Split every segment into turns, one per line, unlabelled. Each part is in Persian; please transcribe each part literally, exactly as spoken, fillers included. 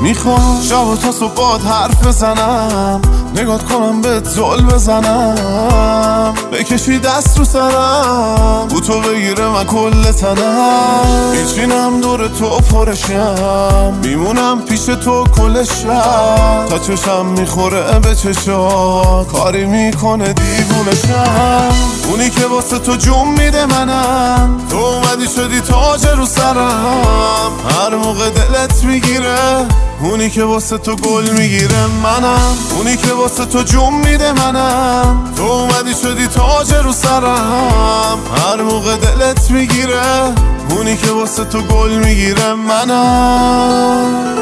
میخوام شب تا صبح باد حرف بزنم، نگات کنم بهت زل بزنم، بکشی دست رو سرم، بو تو بگیره من کل تنم، میچینم دور تو پرشم، میمونم پیش تو کل شب، تا چشم میخوره به چشات، کاری میکنه دیوونشم. اونی که واسه تو جون میده منم، تو اومدی شدی تاج رو سرم، هر موقع دلت میگیره، اونی که واسه تو گل میگیره منم، اونی که واسه تو جون میده منم، تو اومدی شدی تاج رو سرم، هر موقع دلت میگیره، اونی که واسه تو گل میگیره منم.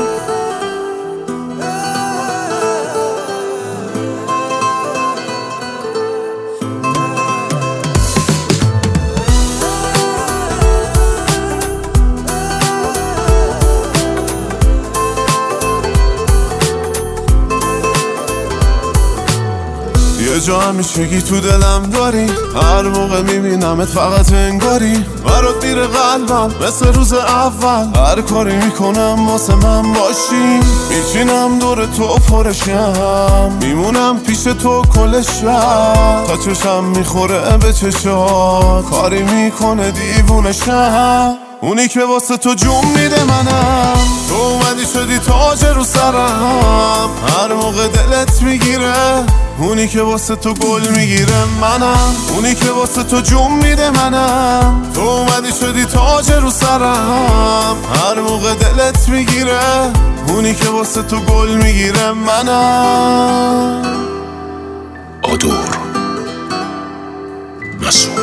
یه جا همیشگی تو دلم داری، هر موقع میبینمت فقط انگاری برات میره قلبم مثل روز اول، هر کاری میکنم واسه من باشی، میچینم دور تو پرشم، میمونم پیش تو کل شب، تا چشم میخوره به چشات، کاری میکنه دیوونشم. اونی که واسه تو جون میده منم، تو اومدی شدی تاج رو سرم، هر موقع دلت میگیره، اونی که واسه تو گل میگیره منم، اونی که واسه تو جون میده منم، تو اومدی شدی تاج رو سرم، هر موقع دلت میگیره، اونی که واسه تو گل میگیره منم.
آدور مسئول